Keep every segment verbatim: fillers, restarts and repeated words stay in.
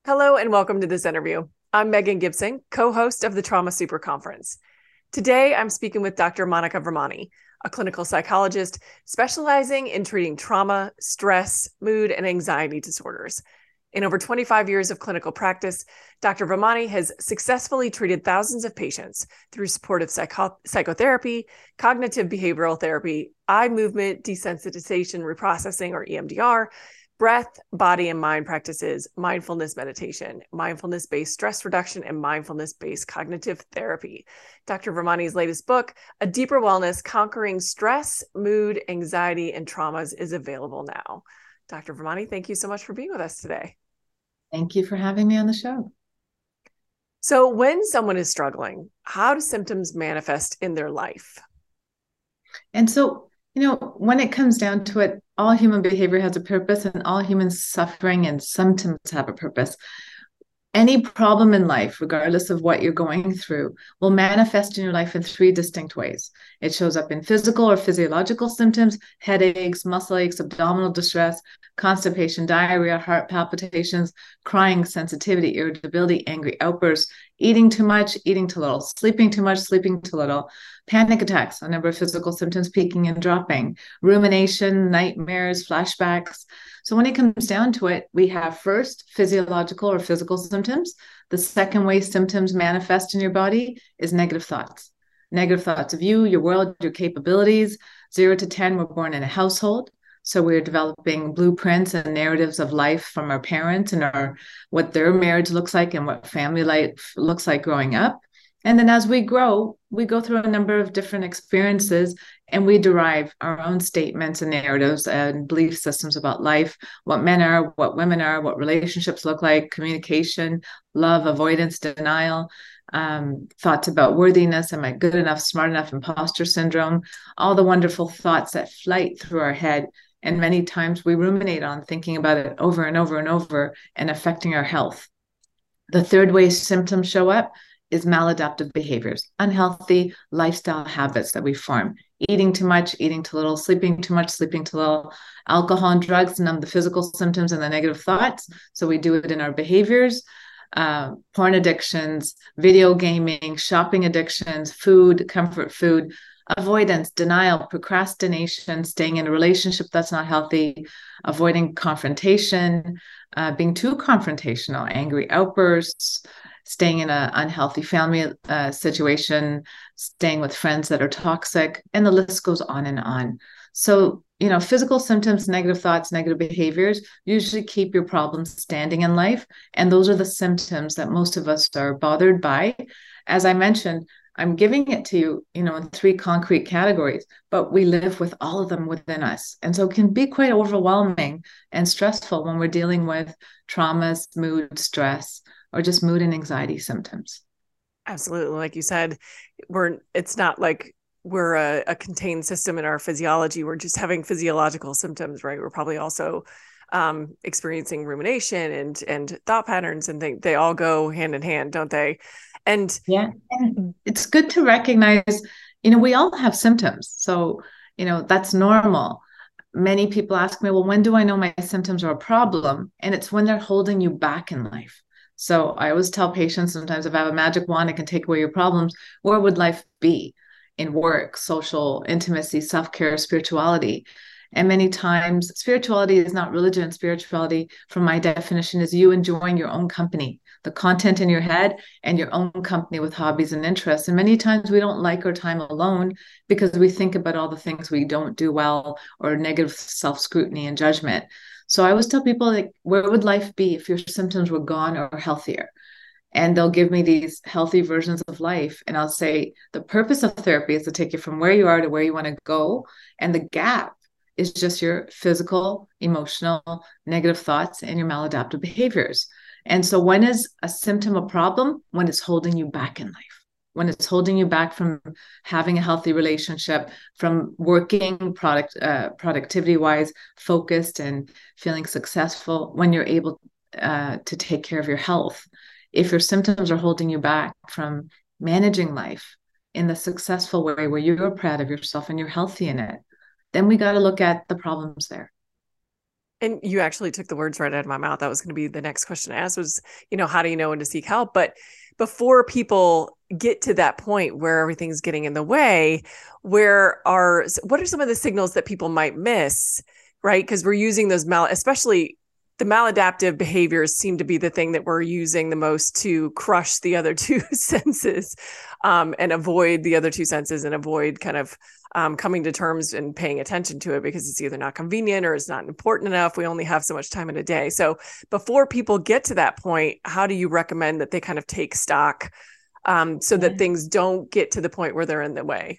Hello and welcome to this interview. I'm Megan Gibson, co-host of the Trauma Super Conference. Today, I'm speaking with Doctor Monica Vermani, a clinical psychologist specializing in treating trauma, stress, mood, and anxiety disorders. In over twenty-five years of clinical practice, Doctor Vermani has successfully treated thousands of patients through supportive psycho- psychotherapy, cognitive behavioral therapy, eye movement desensitization reprocessing or E M D R, breath, body, and mind practices, mindfulness meditation, mindfulness-based stress reduction, and mindfulness-based cognitive therapy. Doctor Vermani's latest book, A Deeper Wellness, Conquering Stress, Mood, Anxiety, and Traumas, is available now. Doctor Vermani, thank you so much for being with us today. Thank you for having me on the show. So when someone is struggling, how do symptoms manifest in their life? And so, you know, when it comes down to it, all human behavior has a purpose and all human suffering and symptoms have a purpose. Any problem in life, regardless of what you're going through, will manifest in your life in three distinct ways. It shows up in physical or physiological symptoms, headaches, muscle aches, abdominal distress, constipation, diarrhea, heart palpitations, crying, sensitivity, irritability, angry outbursts, eating too much, eating too little, sleeping too much, sleeping too little, panic attacks, a number of physical symptoms peaking and dropping, rumination, nightmares, flashbacks. So when it comes down to it, we have first physiological or physical symptoms. The second way symptoms manifest in your body is negative thoughts. Negative thoughts of you, your world, your capabilities. Zero to ten, we're born in a household. So we're developing blueprints and narratives of life from our parents and our what their marriage looks like and what family life looks like growing up. And then as we grow, we go through a number of different experiences and we derive our own statements and narratives and belief systems about life, what men are, what women are, what relationships look like, communication, love, avoidance, denial, um, thoughts about worthiness, am I good enough, smart enough, imposter syndrome, all the wonderful thoughts that flight through our head. And many times we ruminate on thinking about it over and over and over and affecting our health. The third way symptoms show up is maladaptive behaviors, unhealthy lifestyle habits that we form. Eating too much, eating too little, sleeping too much, sleeping too little. Alcohol and drugs numb the physical symptoms and the negative thoughts. So we do it in our behaviors. Uh, porn addictions, video gaming, shopping addictions, food, comfort food, avoidance, denial, procrastination, staying in a relationship that's not healthy, avoiding confrontation, uh, being too confrontational, angry outbursts, staying in an unhealthy family uh, situation, staying with friends that are toxic, and the list goes on and on. So, you know, physical symptoms, negative thoughts, negative behaviors usually keep your problems standing in life. And those are the symptoms that most of us are bothered by. As I mentioned, I'm giving it to you, you know, in three concrete categories, but we live with all of them within us. And so it can be quite overwhelming and stressful when we're dealing with traumas, mood, stress, or just mood and anxiety symptoms. Absolutely. Like you said, we're it's not like we're a, a contained system in our physiology. We're just having physiological symptoms, right? We're probably also um, experiencing rumination and and thought patterns, and they they all go hand in hand, don't they? And yeah, and it's good to recognize, you know, we all have symptoms. So, you know, that's normal. Many people ask me, well, when do I know my symptoms are a problem? And it's when they're holding you back in life. So I always tell patients sometimes if I have a magic wand, it can take away your problems. Where would life be? In work, social, intimacy, self-care, spirituality. And many times spirituality is not religion. Spirituality, from my definition, is you enjoying your own company, the content in your head and your own company with hobbies and interests. And many times we don't like our time alone because we think about all the things we don't do well or negative self-scrutiny and judgment. So I always tell people, like, where would life be if your symptoms were gone or healthier? And they'll give me these healthy versions of life. And I'll say, the purpose of therapy is to take you from where you are to where you want to go. And the gap is just your physical, emotional, negative thoughts and your maladaptive behaviors. And so when is a symptom a problem? When it's holding you back in life, when it's holding you back from having a healthy relationship, from working product uh, productivity wise, focused and feeling successful, when you're able uh, to take care of your health. If your symptoms are holding you back from managing life in the successful way where you're proud of yourself and you're healthy in it, then we got to look at the problems there. And you actually took the words right out of my mouth. That was going to be the next question I asked was, you know, how do you know when to seek help? But before people get to that point where everything's getting in the way, where are, what are some of the signals that people might miss, right? Because we're using those mal, especially the maladaptive behaviors seem to be the thing that we're using the most to crush the other two senses, um, and avoid the other two senses and avoid kind of um, coming to terms and paying attention to it because it's either not convenient or it's not important enough. We only have so much time in a day. So before people get to that point, how do you recommend that they kind of take stock um, so that things don't get to the point where they're in the way?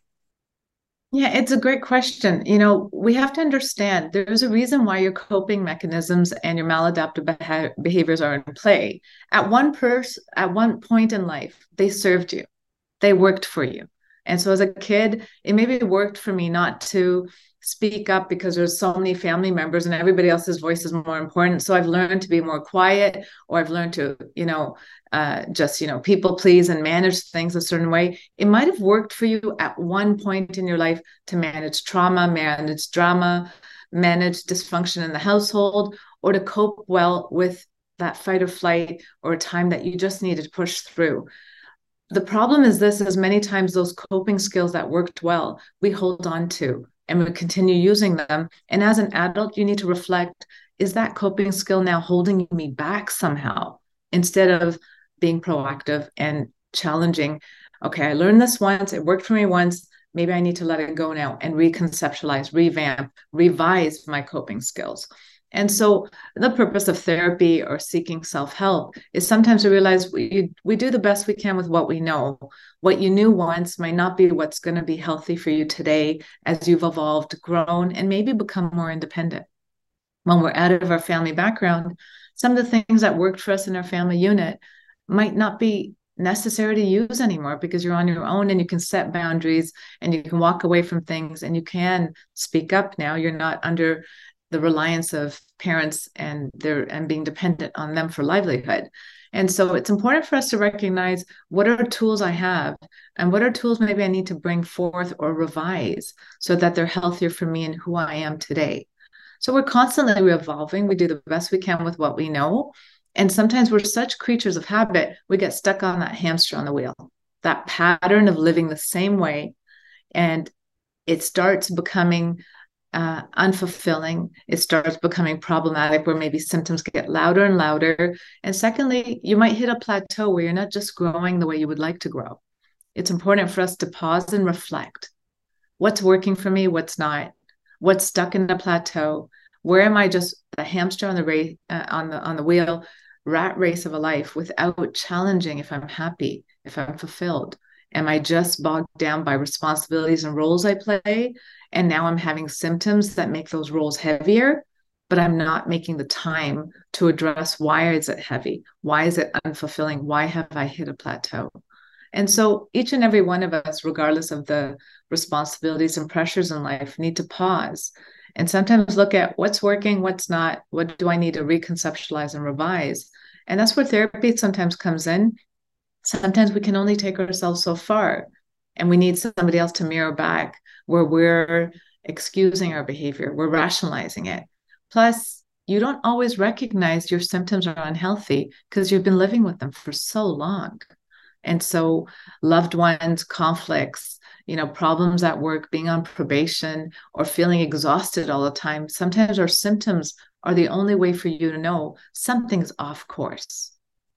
Yeah, it's a great question. You know, we have to understand there's a reason why your coping mechanisms and your maladaptive beha- behaviors are in play. At one pers- at one point in life, they served you. They worked for you. And so as a kid, it maybe worked for me not to speak up because there's so many family members and everybody else's voice is more important. So I've learned to be more quiet, or I've learned to, you know, uh, just, you know, people please and manage things a certain way. It might have worked for you at one point in your life to manage trauma, manage drama, manage dysfunction in the household, or to cope well with that fight or flight or a time that you just needed to push through. The problem is this, is many times those coping skills that worked well, we hold on to and we continue using them. And as an adult, you need to reflect, is that coping skill now holding me back somehow? Instead of being proactive and challenging, okay, I learned this once, it worked for me once, maybe I need to let it go now and reconceptualize, revamp, revise my coping skills. And so the purpose of therapy or seeking self-help is sometimes to realize we, we do the best we can with what we know. What you knew once might not be what's going to be healthy for you today as you've evolved, grown, and maybe become more independent. When we're out of our family background, some of the things that worked for us in our family unit might not be necessary to use anymore because you're on your own and you can set boundaries and you can walk away from things and you can speak up now. You're not under the reliance of parents and their and being dependent on them for livelihood. And so it's important for us to recognize what are tools I have and what are tools maybe I need to bring forth or revise so that they're healthier for me and who I am today. So we're constantly evolving. We do the best we can with what we know. And sometimes we're such creatures of habit, we get stuck on that hamster on the wheel, that pattern of living the same way. And it starts becoming Uh, unfulfilling. It starts becoming problematic where maybe symptoms get louder and louder. And secondly, you might hit a plateau where you're not just growing the way you would like to grow. It's important for us to pause and reflect. What's working for me? What's not? What's stuck in the plateau? Where am I just a hamster on the race, uh, on the on the wheel, rat race of a life without challenging if I'm happy, if I'm fulfilled? Am I just bogged down by responsibilities and roles I play? And now I'm having symptoms that make those roles heavier, but I'm not making the time to address why is it heavy? Why is it unfulfilling? Why have I hit a plateau? And so each and every one of us, regardless of the responsibilities and pressures in life, need to pause and sometimes look at what's working, what's not, what do I need to reconceptualize and revise? And that's where therapy sometimes comes in. Sometimes we can only take ourselves so far, and we need somebody else to mirror back where we're excusing our behavior, we're rationalizing it. Plus, you don't always recognize your symptoms are unhealthy because you've been living with them for so long. And so loved ones, conflicts, you know, problems at work, being on probation or feeling exhausted all the time, sometimes our symptoms are the only way for you to know something's off course.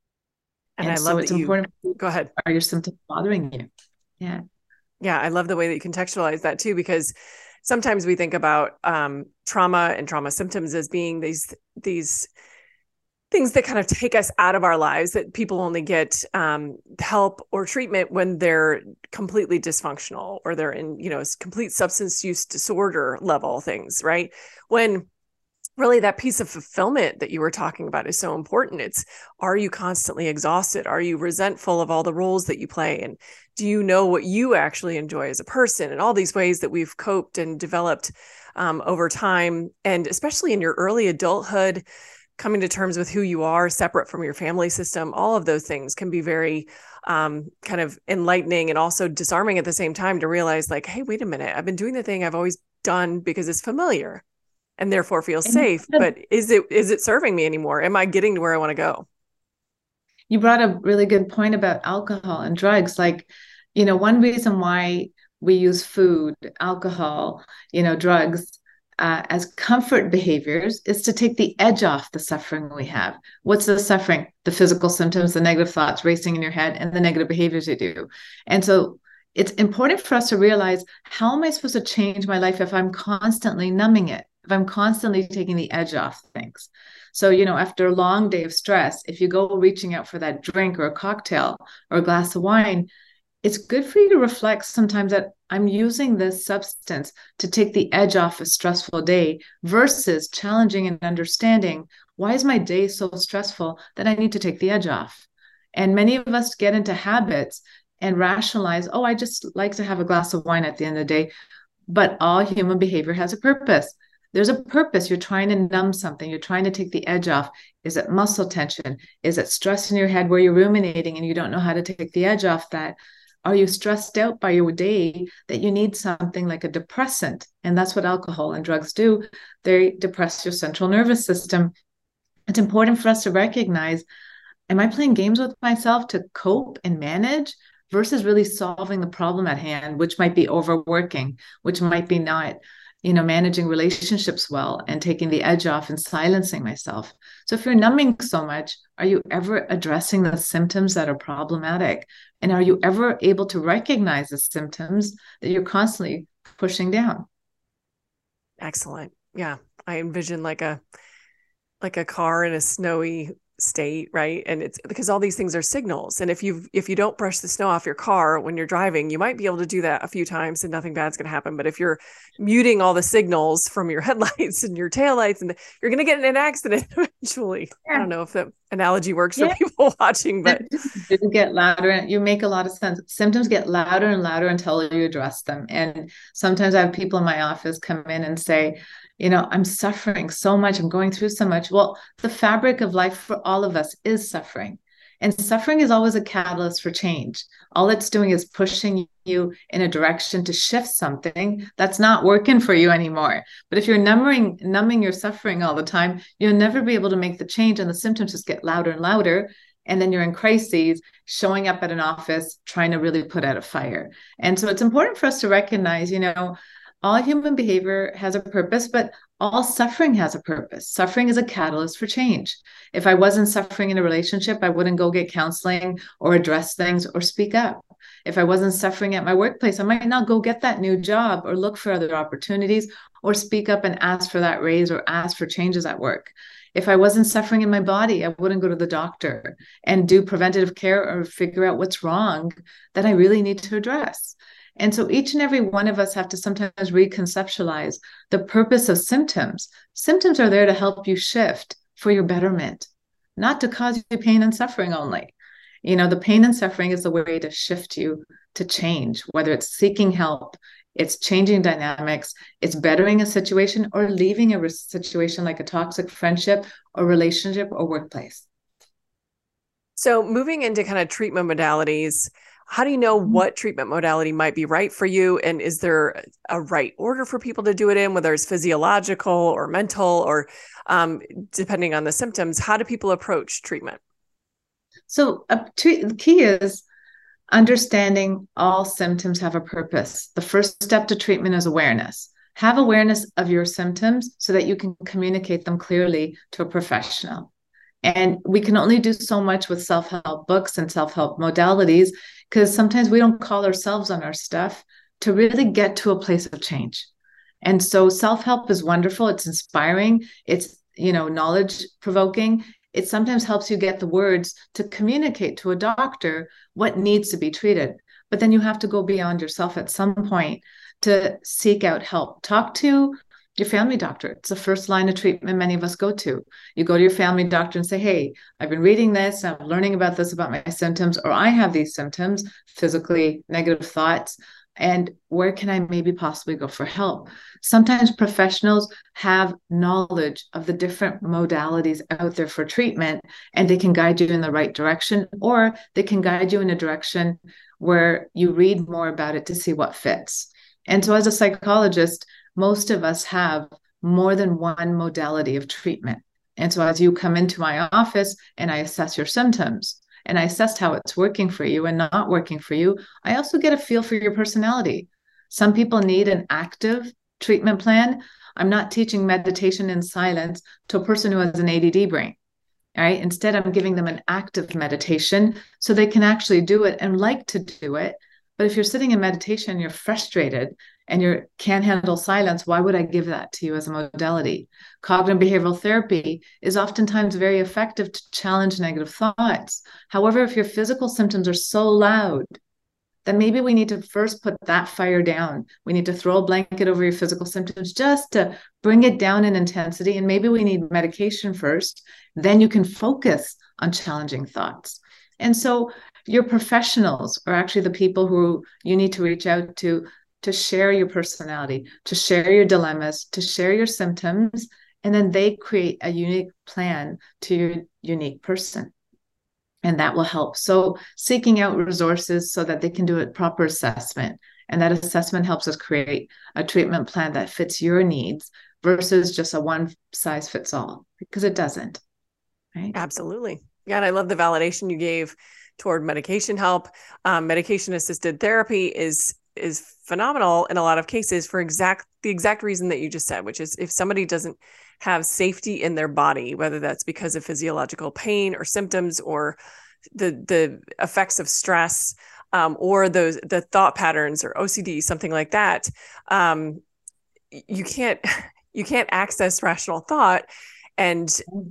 And, and I so love it's that you, important. Go ahead. Are your symptoms bothering you? Yeah. Yeah, I love the way that you contextualize that too, because sometimes we think about um, trauma and trauma symptoms as being these these things that kind of take us out of our lives, that people only get um, help or treatment when they're completely dysfunctional or they're in, you know, complete substance use disorder level things, right? When really that piece of fulfillment that you were talking about is so important. It's, are you constantly exhausted? Are you resentful of all the roles that you play? And do you know what you actually enjoy as a person? And all these ways that we've coped and developed um, over time. And especially in your early adulthood, coming to terms with who you are separate from your family system, all of those things can be very um, kind of enlightening and also disarming at the same time to realize like, hey, wait a minute, I've been doing the thing I've always done because it's familiar. and therefore feel And safe. But is it is it serving me anymore? Am I getting to where I want to go? you brought a really good point about alcohol and drugs. Like, you know, one reason why we use food, alcohol, you know, drugs uh, as comfort behaviors is to take the edge off the suffering we have. What's the suffering? The physical symptoms, the negative thoughts racing in your head, and the negative behaviors you do. And so it's important for us to realize, how am I supposed to change my life if I'm constantly numbing it, if I'm constantly taking the edge off things? So, you know, after a long day of stress, if you go reaching out for that drink or a cocktail or a glass of wine, it's good for you to reflect sometimes that I'm using this substance to take the edge off a stressful day, versus challenging and understanding, why is my day so stressful that I need to take the edge off? And many of us get into habits and rationalize, oh, I just like to have a glass of wine at the end of the day. But all human behavior has a purpose. There's a purpose. You're trying to numb something. You're trying to take the edge off. Is it muscle tension? Is it stress in your head where you're ruminating and you don't know how to take the edge off that? Are you stressed out by your day that you need something like a depressant? And that's what alcohol and drugs do. They depress your central nervous system. It's important for us to recognize, am I playing games with myself to cope and manage, versus really solving the problem at hand, which might be overworking, which might be not, you know, managing relationships well and taking the edge off and silencing myself. So if you're numbing so much, are you ever addressing the symptoms that are problematic? And are you ever able to recognize the symptoms that you're constantly pushing down? Excellent. Yeah. I envision like a like a car in a snowy state, right? And it's because all these things are signals. And if you if you don't brush the snow off your car when you're driving, you might be able to do that a few times and nothing bad's going to happen. But if you're muting all the signals from your headlights and your taillights, and the, you're going to get in an accident eventually. Yeah. I don't know if that analogy works yeah. for people watching, but you get louder and you make a lot of sense. Symptoms get louder and louder until you address them. And sometimes I have people in my office come in and say, you know, I'm suffering so much. I'm going through so much. Well, the fabric of life for all of us is suffering. And suffering is always a catalyst for change. All it's doing is pushing you in a direction to shift something that's not working for you anymore. But if you're numbing, numbing your suffering all the time, you'll never be able to make the change, and the symptoms just get louder and louder. And then you're in crises, showing up at an office, trying to really put out a fire. And so it's important for us to recognize, you know, all human behavior has a purpose, but all suffering has a purpose. Suffering is a catalyst for change. If I wasn't suffering in a relationship, I wouldn't go get counseling or address things or speak up. If I wasn't suffering at my workplace, I might not go get that new job or look for other opportunities or speak up and ask for that raise or ask for changes at work. If I wasn't suffering in my body, I wouldn't go to the doctor and do preventative care or figure out what's wrong that I really need to address. And so each and every one of us have to sometimes reconceptualize the purpose of symptoms. Symptoms are there to help you shift for your betterment, not to cause you pain and suffering only. You know, the pain and suffering is the way to shift you to change, whether it's seeking help, it's changing dynamics, it's bettering a situation, or leaving a situation like a toxic friendship or relationship or workplace. So moving into kind of treatment modalities, how do you know what treatment modality might be right for you? And is there a right order for people to do it in, whether it's physiological or mental, or um, depending on the symptoms? How do people approach treatment? So uh, t- the key is understanding all symptoms have a purpose. The first step to treatment is awareness. Have awareness of your symptoms so that you can communicate them clearly to a professional. And we can only do so much with self-help books and self-help modalities, because sometimes we don't call ourselves on our stuff to really get to a place of change. And so self-help is wonderful. It's inspiring. It's, you know, knowledge provoking. It sometimes helps you get the words to communicate to a doctor what needs to be treated. But then you have to go beyond yourself at some point to seek out help. Talk to your family doctor. It's the first line of treatment many of us go to. You go to your family doctor and say, hey, I've been reading this, I'm learning about this, about my symptoms, or I have these symptoms, physically negative thoughts, and where can I maybe possibly go for help? Sometimes professionals have knowledge of the different modalities out there for treatment, and they can guide you in the right direction, or they can guide you in a direction where you read more about it to see what fits. And so as a psychologist, most of us have more than one modality of treatment. And so as you come into my office and I assess your symptoms and I assess how it's working for you and not working for you, I also get a feel for your personality. Some people need an active treatment plan. I'm not teaching meditation in silence to a person who has an A D D brain. All right. Instead, I'm giving them an active meditation so they can actually do it and like to do it. But if you're sitting in meditation, you're frustrated and you can't handle silence, why would I give that to you as a modality? Cognitive behavioral therapy is oftentimes very effective to challenge negative thoughts. However, if your physical symptoms are so loud, then maybe we need to first put that fire down. We need to throw a blanket over your physical symptoms just to bring it down in intensity. And maybe we need medication first. Then you can focus on challenging thoughts. And so your professionals are actually the people who you need to reach out to to share your personality, to share your dilemmas, to share your symptoms, and then they create a unique plan to your unique person. And that will help. So seeking out resources so that they can do a proper assessment. And that assessment helps us create a treatment plan that fits your needs versus just a one size fits all, because it doesn't. Right? Absolutely. Yeah. And I love the validation you gave toward medication help. Um, medication assisted therapy is is phenomenal in a lot of cases for exact the exact reason that you just said, which is if somebody doesn't have safety in their body, whether that's because of physiological pain or symptoms or the the effects of stress, um, or those the thought patterns or O C D, something like that, um, you can't you can't access rational thought and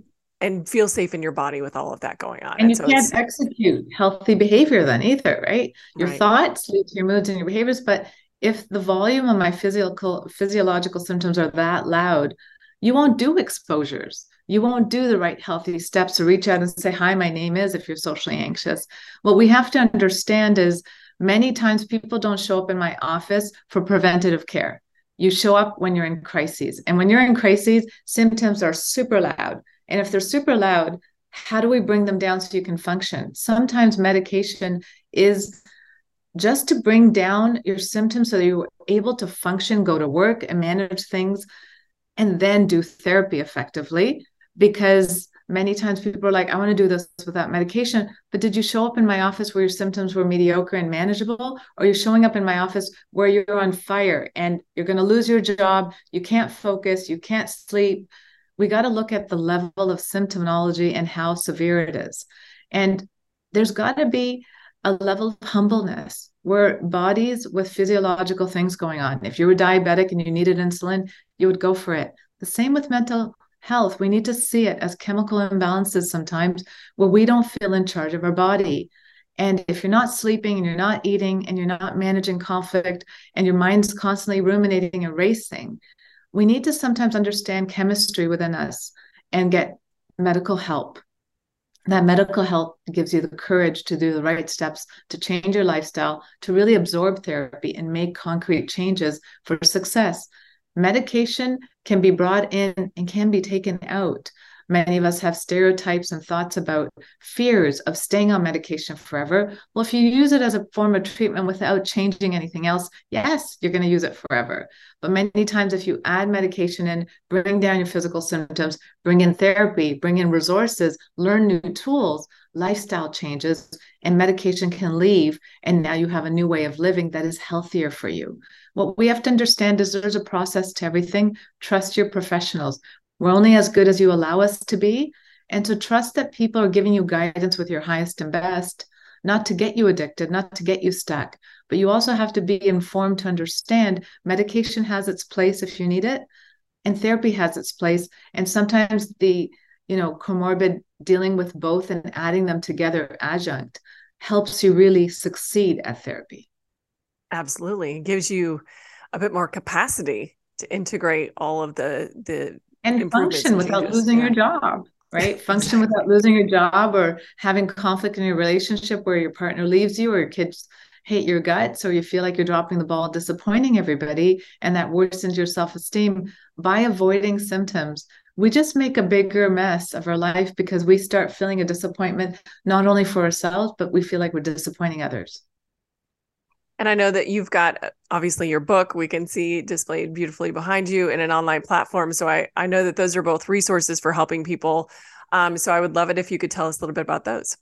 and feel safe in your body with all of that going on. And, and you so can't execute healthy behavior then either, right? Your right. thoughts lead to your moods and your behaviors. But if the volume of my physical physiological symptoms are that loud, you won't do exposures. You won't do the right healthy steps to reach out and say, hi, my name is, if you're socially anxious. What we have to understand is many times people don't show up in my office for preventative care. You show up when you're in crises. And when you're in crises, symptoms are super loud. And if they're super loud, how do we bring them down so you can function? Sometimes medication is just to bring down your symptoms so that you're able to function, go to work and manage things, and then do therapy effectively. Because many times people are like, I want to do this without medication. But did you show up in my office where your symptoms were mediocre and manageable? Or are you showing up in my office where you're on fire and you're going to lose your job? You can't focus. You can't sleep. We got to look at the level of symptomology and how severe it is. And there's got to be a level of humbleness where bodies with physiological things going on. If you were diabetic and you needed insulin, you would go for it. The same with mental health. We need to see it as chemical imbalances sometimes where we don't feel in charge of our body. And if you're not sleeping and you're not eating and you're not managing conflict and your mind's constantly ruminating and racing, we need to sometimes understand chemistry within us and get medical help. That medical help gives you the courage to do the right steps, to change your lifestyle, to really absorb therapy and make concrete changes for success. Medication can be brought in and can be taken out. Many of us have stereotypes and thoughts about fears of staying on medication forever. Well, if you use it as a form of treatment without changing anything else, yes, you're going to use it forever. But many times if you add medication in, bring down your physical symptoms, bring in therapy, bring in resources, learn new tools, lifestyle changes, and medication can leave. And now you have a new way of living that is healthier for you. What we have to understand is there's a process to everything. Trust your professionals. We're only as good as you allow us to be. And to trust that people are giving you guidance with your highest and best, not to get you addicted, not to get you stuck. But you also have to be informed to understand medication has its place if you need it, and therapy has its place. And sometimes the, you know, comorbid dealing with both and adding them together adjunct helps you really succeed at therapy. Absolutely. It gives you a bit more capacity to integrate all of the the and function without losing yeah. your job, right? Function exactly. without losing your job or having conflict in your relationship where your partner leaves you or your kids hate your guts or you feel like you're dropping the ball, disappointing everybody, and that worsens your self-esteem. By avoiding symptoms, we just make a bigger mess of our life because we start feeling a disappointment, not only for ourselves, but we feel like we're disappointing others. And I know that you've got obviously your book, we can see displayed beautifully behind you, in an online platform. So I, I know that those are both resources for helping people. Um, so I would love it if you could tell us a little bit about those.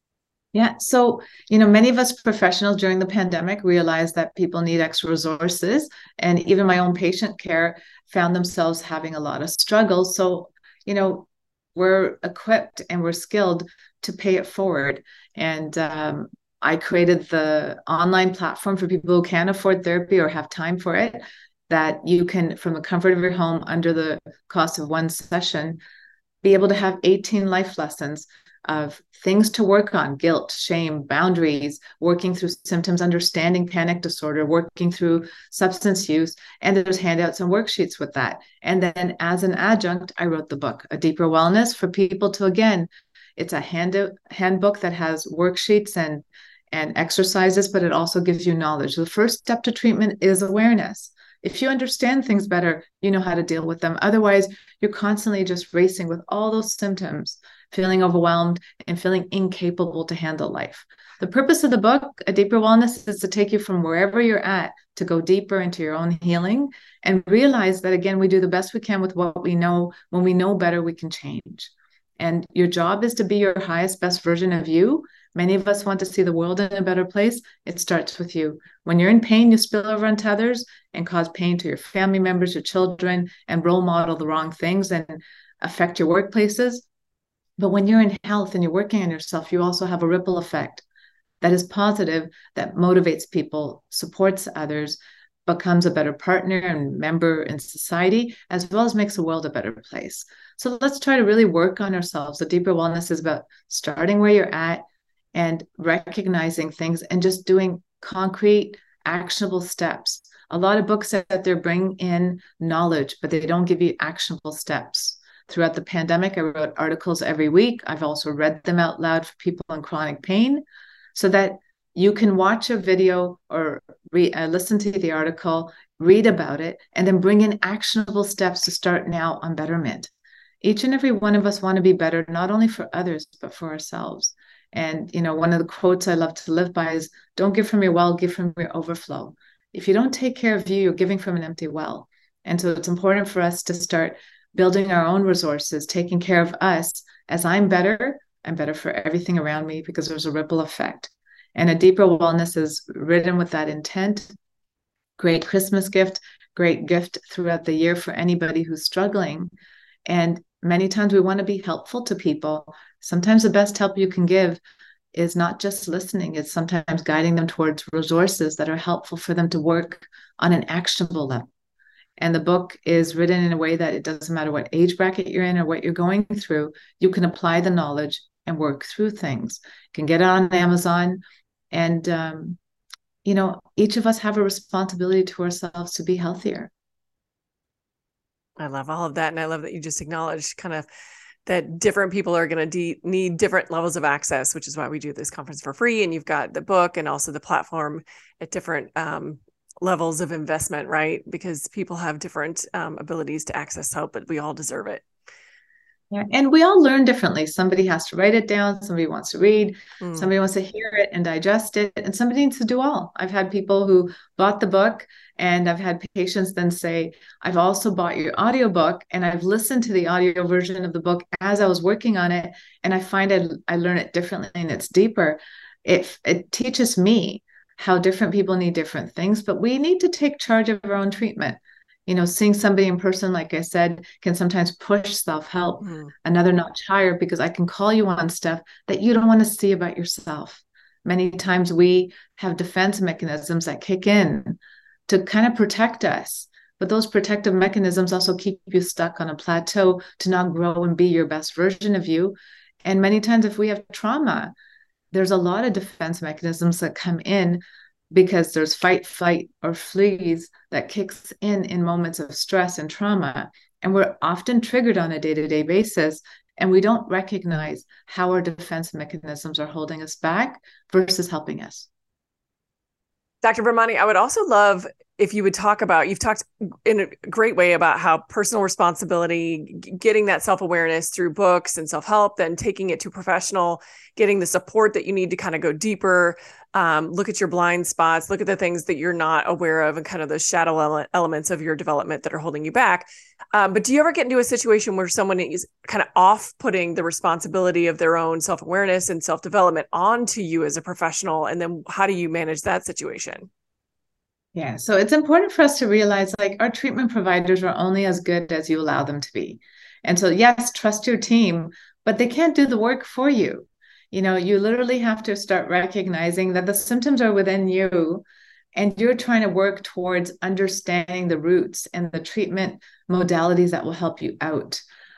Yeah. So, you know, many of us professionals during the pandemic realized that people need extra resources. And even my own patient care found themselves having a lot of struggles. So, you know, we're equipped and we're skilled to pay it forward. And um, I created the online platform for people who can't afford therapy or have time for it, that you can, from the comfort of your home, under the cost of one session, be able to have eighteen life lessons of things to work on: guilt, shame, boundaries, working through symptoms, understanding panic disorder, working through substance use. And there's handouts and worksheets with that. And then as an adjunct, I wrote the book, A Deeper Wellness, for people to, again, it's a hand, handbook that has worksheets and, and exercises, but it also gives you knowledge. The first step to treatment is awareness. If you understand things better, you know how to deal with them. Otherwise, you're constantly just racing with all those symptoms, feeling overwhelmed and feeling incapable to handle life. The purpose of the book, A Deeper Wellness, is to take you from wherever you're at to go deeper into your own healing and realize that, again, we do the best we can with what we know. When we know better, we can change. And your job is to be your highest, best version of you. Many of us want to see the world in a better place. It starts with you. When you're in pain, you spill over onto others and cause pain to your family members, your children, and role model the wrong things and affect your workplaces. But when you're in health and you're working on yourself, you also have a ripple effect that is positive, that motivates people, supports others, becomes a better partner and member in society, as well as makes the world a better place. So let's try to really work on ourselves. The Deeper Wellness is about starting where you're at and recognizing things and just doing concrete, actionable steps. A lot of books that they bring in knowledge, but they don't give you actionable steps. Throughout the pandemic, I wrote articles every week. I've also read them out loud for people in chronic pain so that you can watch a video or re- uh, listen to the article, read about it, and then bring in actionable steps to start now on betterment. Each and every one of us want to be better, not only for others, but for ourselves. And, you know, one of the quotes I love to live by is, don't give from your well, give from your overflow. If you don't take care of you, you're giving from an empty well. And so it's important for us to start building our own resources, taking care of us. As I'm better, I'm better for everything around me, because there's a ripple effect. And A Deeper Wellness is written with that intent. Great Christmas gift, great gift throughout the year for anybody who's struggling. And many times we want to be helpful to people. Sometimes the best help you can give is not just listening, it's sometimes guiding them towards resources that are helpful for them to work on an actionable level. And the book is written in a way that it doesn't matter what age bracket you're in or what you're going through, you can apply the knowledge and work through things. You can get it on Amazon. And, um, you know, each of us have a responsibility to ourselves to be healthier. I love all of that. And I love that you just acknowledged kind of that different people are going to de- need different levels of access, which is why we do this conference for free. And you've got the book and also the platform at different um, levels of investment, right? Because people have different um, abilities to access help, but we all deserve it. Yeah, and we all learn differently. Somebody has to write it down. Somebody wants to read. Mm. Somebody wants to hear it and digest it. And somebody needs to do all. I've had people who bought the book, and I've had patients then say, I've also bought your audiobook, and I've listened to the audio version of the book as I was working on it. And I find I, I learn it differently and it's deeper. It, it teaches me how different people need different things, but we need to take charge of our own treatment. You know, seeing somebody in person, like I said, can sometimes push self-help mm. another notch higher, because I can call you on stuff that you don't want to see about yourself. Many times we have defense mechanisms that kick in to kind of protect us. But those protective mechanisms also keep you stuck on a plateau to not grow and be your best version of you. And many times if we have trauma, there's a lot of defense mechanisms that come in, because there's fight, flight, or fleas that kicks in in moments of stress and trauma. And we're often triggered on a day-to-day basis, and we don't recognize how our defense mechanisms are holding us back versus helping us. Doctor Virmani, I would also love if you would talk about, you've talked in a great way about how personal responsibility, getting that self-awareness through books and self-help, then taking it to professional, getting the support that you need to kind of go deeper, um, look at your blind spots, look at the things that you're not aware of and kind of those shadow ele- elements of your development that are holding you back. Um, but do you ever get into a situation where someone is kind of off-putting the responsibility of their own self-awareness and self-development onto you as a professional? And then how do you manage that situation? Yeah, so it's important for us to realize like our treatment providers are only as good as you allow them to be. And so, yes, trust your team, but they can't do the work for you. You know, you literally have to start recognizing that the symptoms are within you and you're trying to work towards understanding the roots and the treatment modalities that will help you out.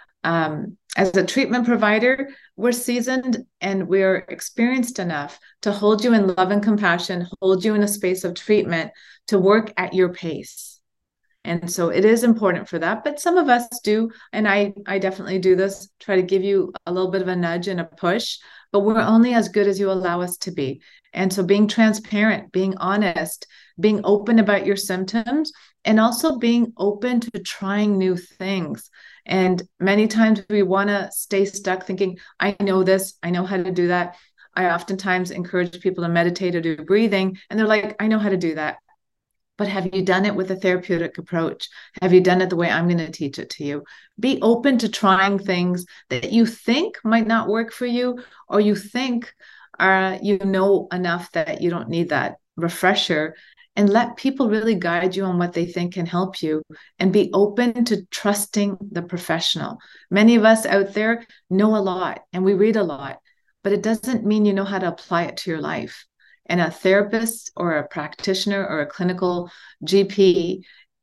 Um, as a treatment provider, we're seasoned and we're experienced enough to hold you in love and compassion, hold you in a space of treatment to work at your pace. And so it is important for that. But some of us do, and I, I definitely do this, try to give you a little bit of a nudge and a push, but we're only as good as you allow us to be. And so being transparent, being honest, being open about your symptoms, and also being open to trying new things. And many times we want to stay stuck thinking, I know this, I know how to do that. I oftentimes encourage people to meditate or do breathing, and they're like, I know how to do that. But have you done it with a therapeutic approach? Have you done it the way I'm going to teach it to you? Be open to trying things that you think might not work for you, or you think uh, you know enough that you don't need that refresher, and let people really guide you on what they think can help you, and be open to trusting the professional. Many of us out there know a lot and we read a lot, but it doesn't mean you know how to apply it to your life. And a therapist or a practitioner or a clinical G P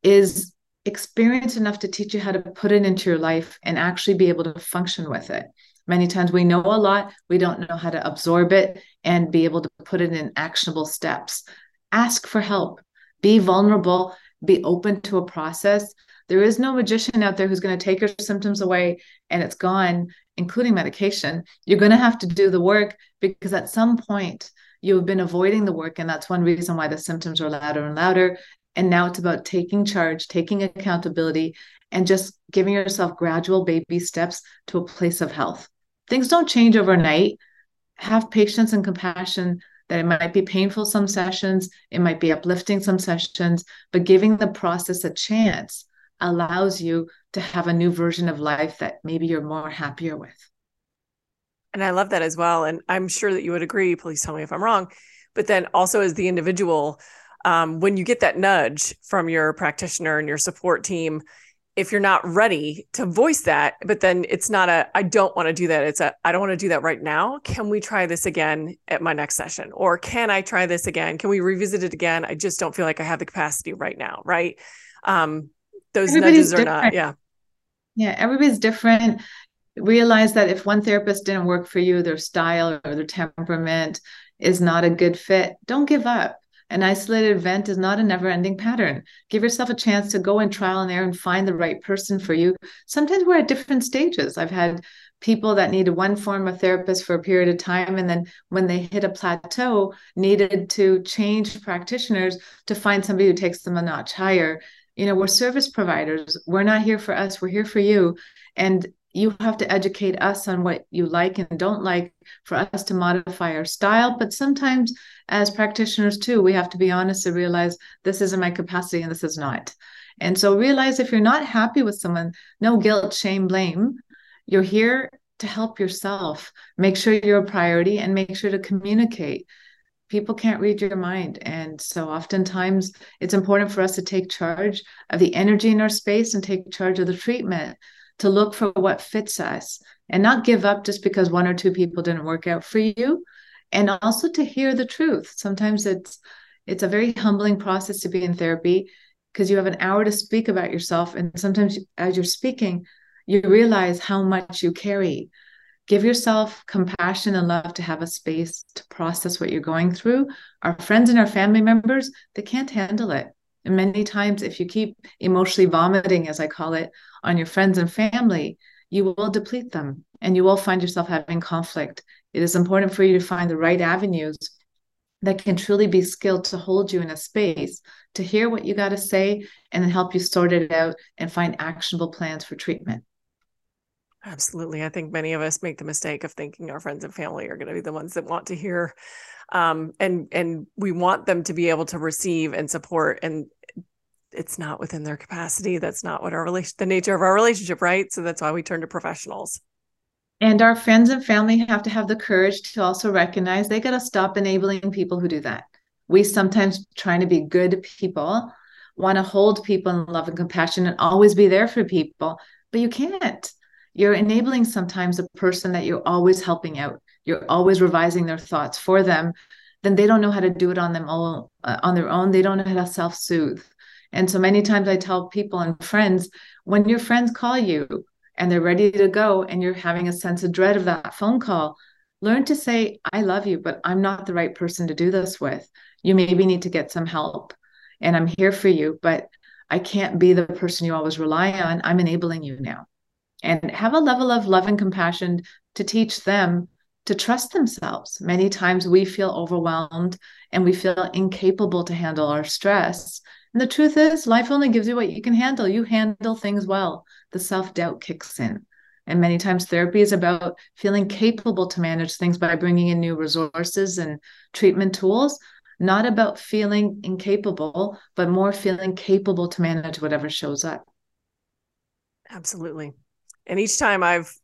is experienced enough to teach you how to put it into your life and actually be able to function with it. Many times we know a lot, we don't know how to absorb it and be able to put it in actionable steps. Ask for help, be vulnerable, be open to a process. There is no magician out there who's going to take your symptoms away and it's gone, including medication. You're going to have to do the work, because at some point you've been avoiding the work. And that's one reason why the symptoms are louder and louder. And now it's about taking charge, taking accountability, and just giving yourself gradual baby steps to a place of health. Things don't change overnight. Have patience and compassion that it might be painful some sessions, it might be uplifting some sessions, but giving the process a chance allows you to have a new version of life that maybe you're more happier with. And I love that as well. And I'm sure that you would agree, please tell me if I'm wrong, but then also as the individual, um, when you get that nudge from your practitioner and your support team, if you're not ready to voice that, but then it's not a, I don't want to do that. It's a, I don't want to do that right now. Can we try this again at my next session? Or can I try this again? Can we revisit it again? I just don't feel like I have the capacity right now. Right. Um, those Everybody's nudges are different. not, yeah. Yeah. Everybody's different. Realize that if one therapist didn't work for you, their style or their temperament is not a good fit. Don't give up. An isolated event is not a never-ending pattern. Give yourself a chance to go and trial and error and find the right person for you. Sometimes we're at different stages. I've had people that needed one form of therapist for a period of time, and then when they hit a plateau, needed to change practitioners to find somebody who takes them a notch higher. You know, we're service providers. We're not here for us. We're here for you. And you have to educate us on what you like and don't like for us to modify our style. But sometimes as practitioners too, we have to be honest and realize this isn't my capacity and this is not. And so realize if you're not happy with someone, no guilt, shame, blame. You're here to help yourself. Make sure you're a priority and make sure to communicate. People can't read your mind. And so oftentimes it's important for us to take charge of the energy in our space and take charge of the treatment, to look for what fits us and not give up just because one or two people didn't work out for you. And also to hear the truth. Sometimes it's it's a very humbling process to be in therapy, because you have an hour to speak about yourself. And sometimes as you're speaking, you realize how much you carry. Give yourself compassion and love to have a space to process what you're going through. Our friends and our family members, they can't handle it. And many times, if you keep emotionally vomiting, as I call it, on your friends and family, you will deplete them and you will find yourself having conflict. It is important for you to find the right avenues that can truly be skilled to hold you in a space, to hear what you got to say, and then help you sort it out and find actionable plans for treatment. Absolutely. I think many of us make the mistake of thinking our friends and family are going to be the ones that want to hear, um, and and we want them to be able to receive and support, and it's not within their capacity. That's not what our relation, the nature of our relationship, right? So that's why we turn to professionals. And our friends and family have to have the courage to also recognize they got to stop enabling people who do that. We sometimes, trying to be good people, want to hold people in love and compassion and always be there for people, but you can't. You're enabling sometimes a person that you're always helping out. You're always revising their thoughts for them. Then they don't know how to do it on them all, uh, on their own. They don't know how to self-soothe. And so many times I tell people and friends, when your friends call you and they're ready to go and you're having a sense of dread of that phone call, learn to say, I love you, but I'm not the right person to do this with. You maybe need to get some help, and I'm here for you, but I can't be the person you always rely on. I'm enabling you now. And have a level of love and compassion to teach them to trust themselves. Many times we feel overwhelmed and we feel incapable to handle our stress. And the truth is, life only gives you what you can handle. You handle things well. The self-doubt kicks in. And many times therapy is about feeling capable to manage things by bringing in new resources and treatment tools, not about feeling incapable, but more feeling capable to manage whatever shows up. Absolutely. And each time I've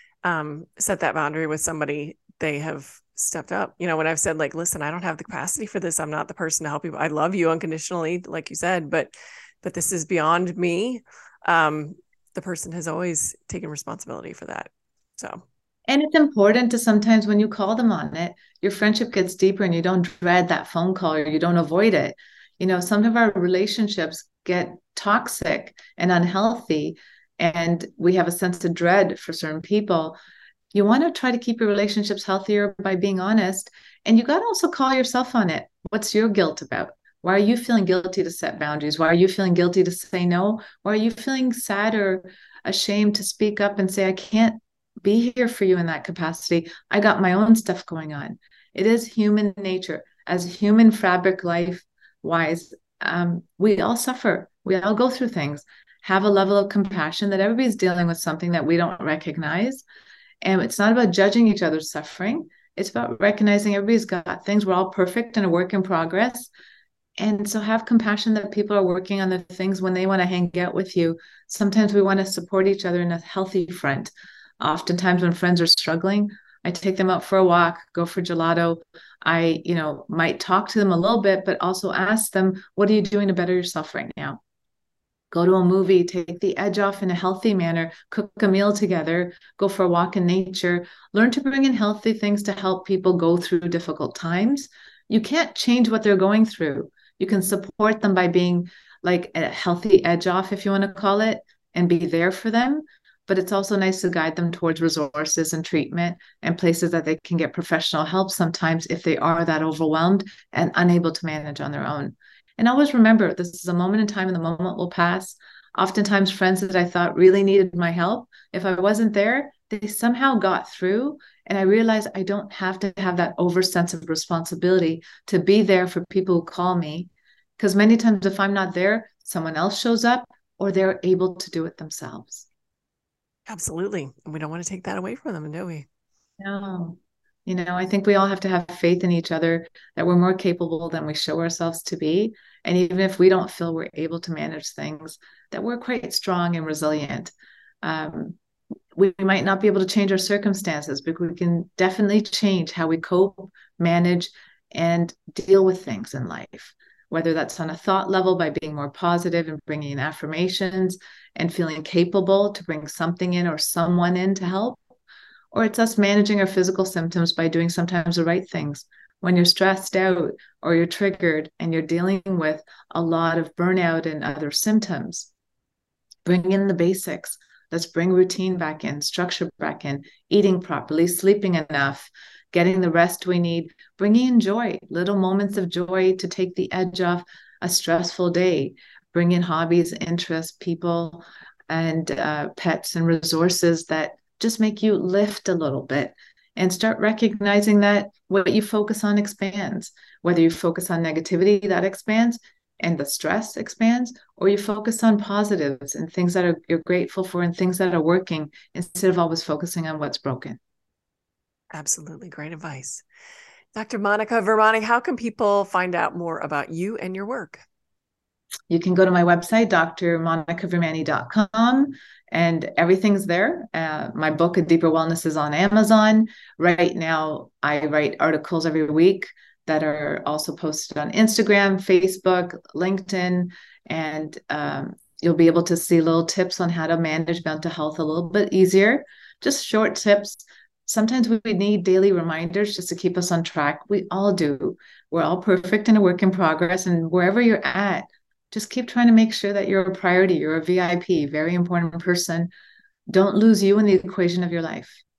um, set that boundary with somebody, they have stepped up. You know, when I've said, like, listen, I don't have the capacity for this. I'm not the person to help you. I love you unconditionally, like you said, but, but this is beyond me. Um, the person has always taken responsibility for that. So. And it's important to sometimes, when you call them on it, your friendship gets deeper and you don't dread that phone call or you don't avoid it. You know, some of our relationships get toxic and unhealthy, and we have a sense of dread for certain people. You want to try to keep your relationships healthier by being honest. And you got to also call yourself on it. What's your guilt about? Why are you feeling guilty to set boundaries? Why are you feeling guilty to say no? Why are you feeling sad or ashamed to speak up and say, I can't be here for you in that capacity? I got my own stuff going on. It is human nature. As human fabric life wise, um, we all suffer. We all go through things. Have a level of compassion that everybody's dealing with something that we don't recognize. And it's not about judging each other's suffering. It's about recognizing everybody's got things. We're all perfect and a work in progress. And so have compassion that people are working on the things when they want to hang out with you. Sometimes we want to support each other in a healthy front. Oftentimes when friends are struggling, I take them out for a walk, go for gelato. I, you know, might talk to them a little bit, but also ask them, what are you doing to better yourself right now? Go to a movie, take the edge off in a healthy manner, cook a meal together, go for a walk in nature, learn to bring in healthy things to help people go through difficult times. You can't change what they're going through. You can support them by being like a healthy edge off, if you want to call it, and be there for them. But it's also nice to guide them towards resources and treatment and places that they can get professional help sometimes if they are that overwhelmed and unable to manage on their own. And always remember, this is a moment in time and the moment will pass. Oftentimes, friends that I thought really needed my help, if I wasn't there, they somehow got through. And I realized I don't have to have that over sense of responsibility to be there for people who call me. Because many times if I'm not there, someone else shows up or they're able to do it themselves. Absolutely. And we don't want to take that away from them, do we? No. You know, I think we all have to have faith in each other, that we're more capable than we show ourselves to be. And even if we don't feel we're able to manage things, that we're quite strong and resilient. Um, we, we might not be able to change our circumstances, but we can definitely change how we cope, manage, and deal with things in life. Whether that's on a thought level by being more positive and bringing in affirmations and feeling capable to bring something in or someone in to help, or it's us managing our physical symptoms by doing sometimes the right things. When you're stressed out or you're triggered and you're dealing with a lot of burnout and other symptoms, bring in the basics. Let's bring routine back in, structure back in, eating properly, sleeping enough, getting the rest we need, bringing in joy, little moments of joy to take the edge off a stressful day, bring in hobbies, interests, people, and uh, pets and resources that just make you lift a little bit. and start recognizing that what you focus on expands. Whether you focus on negativity, that expands, and the stress expands, or you focus on positives and things that are you're grateful for and things that are working instead of always focusing on what's broken. Absolutely. Great advice. Doctor Monica Virmani, how can people find out more about you and your work? You can go to my website, d r monica virmani dot com, and everything's there. Uh, my book, A Deeper Wellness, is on Amazon. Right now, I write articles every week that are also posted on Instagram, Facebook, LinkedIn, and um, you'll be able to see little tips on how to manage mental health a little bit easier. Just short tips. Sometimes we need daily reminders just to keep us on track. We all do. We're all perfect and a work in progress. And wherever you're at, just keep trying to make sure that you're a priority. You're a V I P, very important person. Don't lose you in the equation of your life.